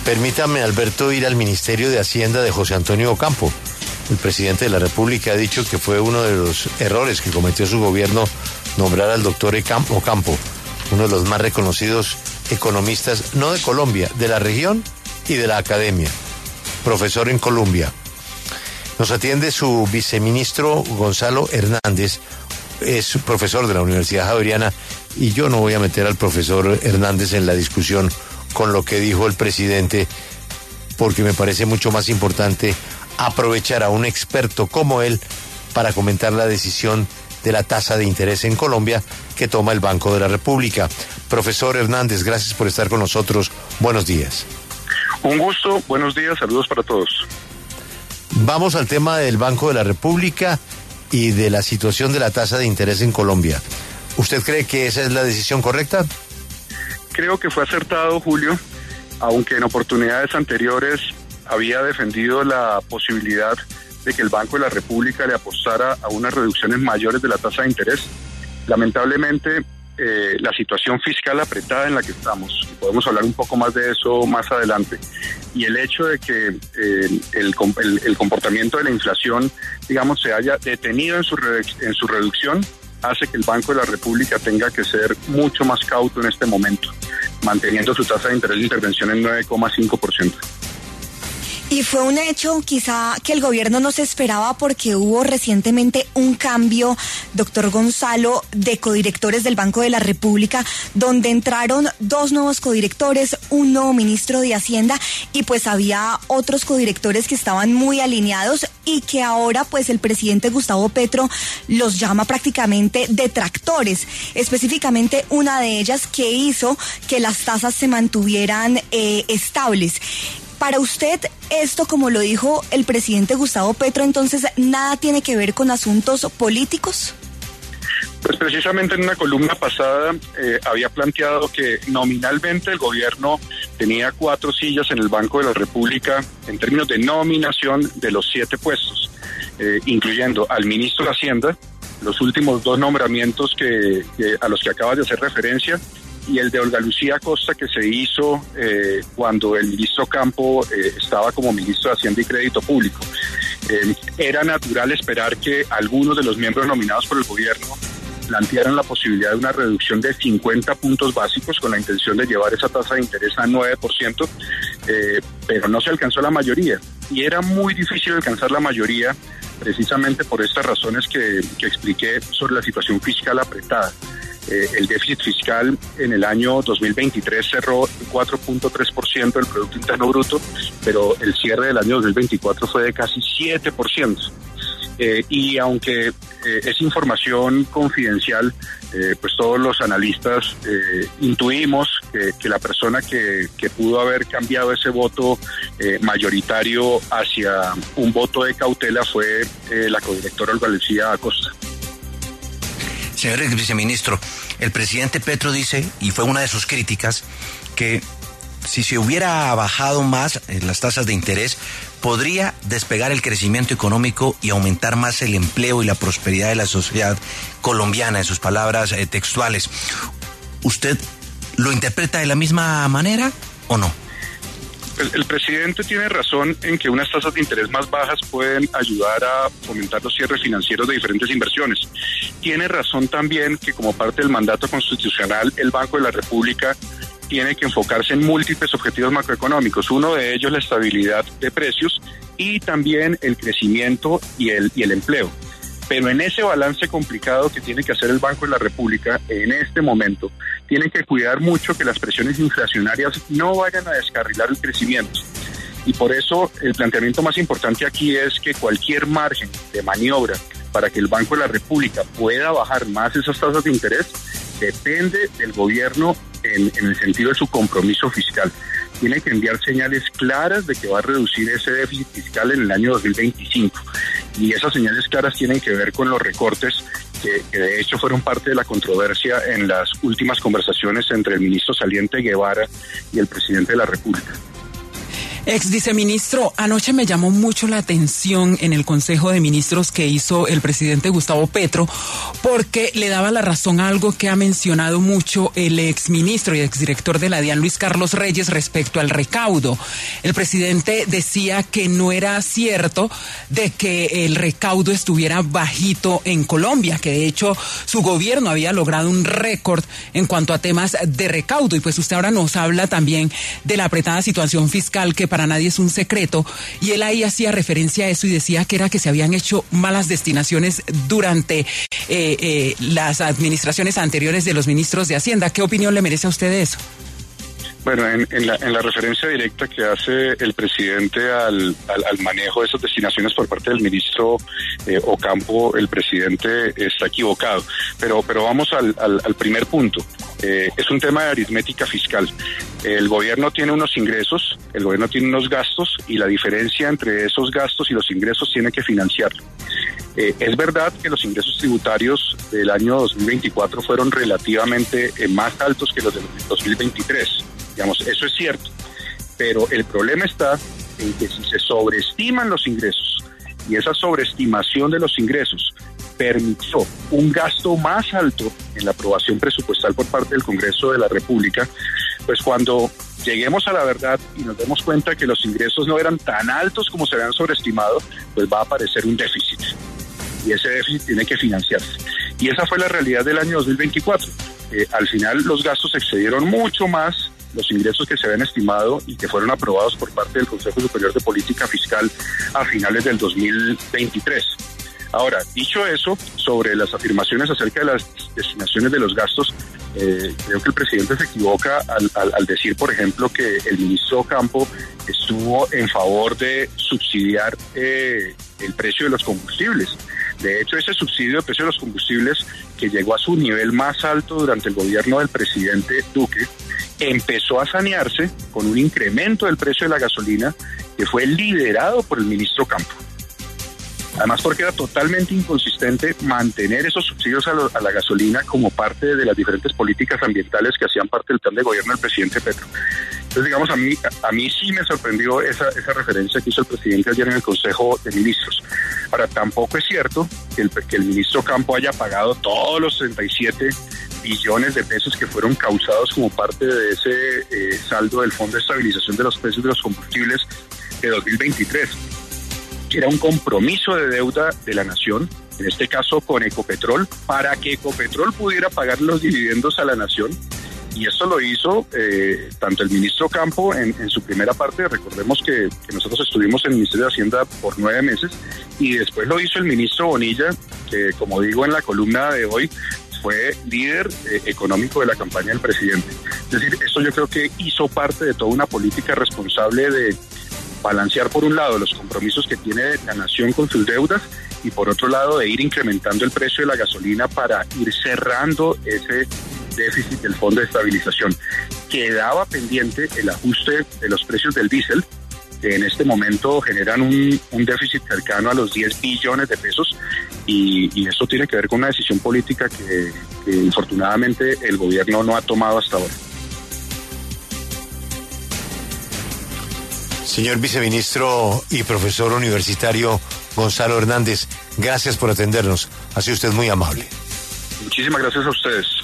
Permítame, Alberto, ir al Ministerio de Hacienda de José Antonio Ocampo. El presidente de la República ha dicho que fue uno de los errores que cometió su gobierno nombrar al doctor Ocampo, uno de los más reconocidos economistas, no de Colombia, de la región y de la academia, profesor en Colombia. Nos atiende su viceministro Gonzalo Hernández, es profesor de la Universidad Javeriana, y yo no voy a meter al profesor Hernández en la discusión con lo que dijo el presidente, porque me parece mucho más importante aprovechar a un experto como él para comentar la decisión de la tasa de interés en Colombia que toma el Banco de la República. Profesor Hernández, gracias por estar con nosotros. Buenos días. Un gusto, buenos días, saludos para todos. Vamos al tema del Banco de la República y de la situación de la tasa de interés en Colombia. ¿Usted cree que esa es la decisión correcta? Creo que fue acertado, Julio, aunque en oportunidades anteriores había defendido la posibilidad de que el Banco de la República le apostara a unas reducciones mayores de la tasa de interés. Lamentablemente, la situación fiscal apretada en la que estamos, podemos hablar un poco más de eso más adelante, y el hecho de que el comportamiento de la inflación, digamos, se haya detenido en su reducción, hace que el Banco de la República tenga que ser mucho más cauto en este momento, manteniendo su tasa de interés de intervención en 9,5%. Y fue un hecho quizá que el gobierno no se esperaba porque hubo recientemente un cambio, doctor Gonzalo, de codirectores del Banco de la República, donde entraron 2 nuevos codirectores, un nuevo ministro de Hacienda, y pues había otros codirectores que estaban muy alineados y que ahora pues el presidente Gustavo Petro los llama prácticamente detractores, específicamente una de ellas que hizo que las tasas se mantuvieran estables. Para usted, esto, como lo dijo el presidente Gustavo Petro, entonces, ¿nada tiene que ver con asuntos políticos? Pues precisamente en una columna pasada había planteado que nominalmente el gobierno tenía 4 sillas en el Banco de la República en términos de nominación de los 7 puestos, incluyendo al ministro de Hacienda, los últimos 2 nombramientos a los que acabas de hacer referencia, y el de Olga Lucía Costa, que se hizo cuando el ministro Ocampo estaba como ministro de Hacienda y Crédito Público. Era natural esperar que algunos de los miembros nominados por el gobierno plantearan la posibilidad de una reducción de 50 puntos básicos con la intención de llevar esa tasa de interés a 9%, pero no se alcanzó la mayoría. Y era muy difícil alcanzar la mayoría precisamente por estas razones que expliqué sobre la situación fiscal apretada. El déficit fiscal en el año 2023 cerró 4.3% del Producto Interno Bruto, pero el cierre del año 2024 fue de casi 7%. Y aunque es información confidencial, pues todos los analistas intuimos que la persona que pudo haber cambiado ese voto mayoritario hacia un voto de cautela fue la codirectora Olga Lucía Acosta. Señor viceministro, el presidente Petro dice, y fue una de sus críticas, que si se hubiera bajado más las tasas de interés, podría despegar el crecimiento económico y aumentar más el empleo y la prosperidad de la sociedad colombiana, en sus palabras textuales. ¿Usted lo interpreta de la misma manera o no? El presidente tiene razón en que unas tasas de interés más bajas pueden ayudar a fomentar los cierres financieros de diferentes inversiones. Tiene razón también que como parte del mandato constitucional, el Banco de la República tiene que enfocarse en múltiples objetivos macroeconómicos, uno de ellos la estabilidad de precios y también el crecimiento y el empleo. Pero en ese balance complicado que tiene que hacer el Banco de la República en este momento, tiene que cuidar mucho que las presiones inflacionarias no vayan a descarrilar el crecimiento. Y por eso el planteamiento más importante aquí es que cualquier margen de maniobra para que el Banco de la República pueda bajar más esas tasas de interés depende del gobierno en el sentido de su compromiso fiscal. Tiene que enviar señales claras de que va a reducir ese déficit fiscal en el año 2025. Y esas señales claras tienen que ver con los recortes que de hecho fueron parte de la controversia en las últimas conversaciones entre el ministro saliente Guevara y el presidente de la República. Ex viceministro, anoche me llamó mucho la atención en el Consejo de Ministros que hizo el presidente Gustavo Petro, porque le daba la razón a algo que ha mencionado mucho el exministro y exdirector de la DIAN, Luis Carlos Reyes, respecto al recaudo. El presidente decía que no era cierto de que el recaudo estuviera bajito en Colombia, que de hecho su gobierno había logrado un récord en cuanto a temas de recaudo. Y pues usted ahora nos habla también de la apretada situación fiscal, que para nadie es un secreto, y él ahí hacía referencia a eso y decía que era que se habían hecho malas destinaciones durante las administraciones anteriores de los ministros de Hacienda. ¿Qué opinión le merece a usted de eso? Bueno, en la referencia directa que hace el presidente al manejo de esas destinaciones por parte del ministro Ocampo, el presidente está equivocado. Pero vamos al primer punto. Es un tema de aritmética fiscal. El gobierno tiene unos ingresos, el gobierno tiene unos gastos, y la diferencia entre esos gastos y los ingresos tiene que financiarlo. Es verdad que los ingresos tributarios del año 2024 fueron relativamente más altos que los del 2023. Digamos, eso es cierto, pero el problema está en que si se sobreestiman los ingresos y esa sobreestimación de los ingresos permitió un gasto más alto en la aprobación presupuestal por parte del Congreso de la República, pues cuando lleguemos a la verdad y nos demos cuenta que los ingresos no eran tan altos como se habían sobreestimado, pues va a aparecer un déficit, y ese déficit tiene que financiarse. Y esa fue la realidad del año 2024. Al final los gastos excedieron mucho más los ingresos que se habían estimado y que fueron aprobados por parte del Consejo Superior de Política Fiscal a finales del 2023. Ahora, dicho eso, sobre las afirmaciones acerca de las destinaciones de los gastos, creo que el presidente se equivoca al decir, por ejemplo, que el ministro Ocampo estuvo en favor de subsidiar el precio de los combustibles. De hecho, ese subsidio del precio de los combustibles, que llegó a su nivel más alto durante el gobierno del presidente Duque, empezó a sanearse con un incremento del precio de la gasolina que fue liderado por el ministro Ocampo. Además, porque era totalmente inconsistente mantener esos subsidios a la gasolina como parte de las diferentes políticas ambientales que hacían parte del plan de gobierno del presidente Petro. Entonces, digamos, a mí sí me sorprendió esa referencia que hizo el presidente ayer en el Consejo de Ministros. Ahora, tampoco es cierto que el ministro Ocampo haya pagado todos los 37 billones de pesos que fueron causados como parte de ese saldo del Fondo de Estabilización de los Precios de los Combustibles de 2023. Que era un compromiso de deuda de la nación, en este caso con Ecopetrol, para que Ecopetrol pudiera pagar los dividendos a la nación. Y esto lo hizo tanto el ministro Ocampo en su primera parte. Recordemos que nosotros estuvimos en el Ministerio de Hacienda por 9 meses, y después lo hizo el ministro Bonilla, que, como digo en la columna de hoy, fue líder económico de la campaña del presidente. Es decir, esto yo creo que hizo parte de toda una política responsable de balancear, por un lado, los compromisos que tiene la nación con sus deudas, y por otro lado, de ir incrementando el precio de la gasolina para ir cerrando ese déficit del Fondo de Estabilización. Quedaba pendiente el ajuste de los precios del diésel, que en este momento generan un déficit cercano a los 10 billones de pesos, y esto tiene que ver con una decisión política que infortunadamente el gobierno no ha tomado hasta ahora. Señor viceministro y profesor universitario Gonzalo Hernández, gracias por atendernos. Ha sido usted muy amable. Muchísimas gracias a ustedes.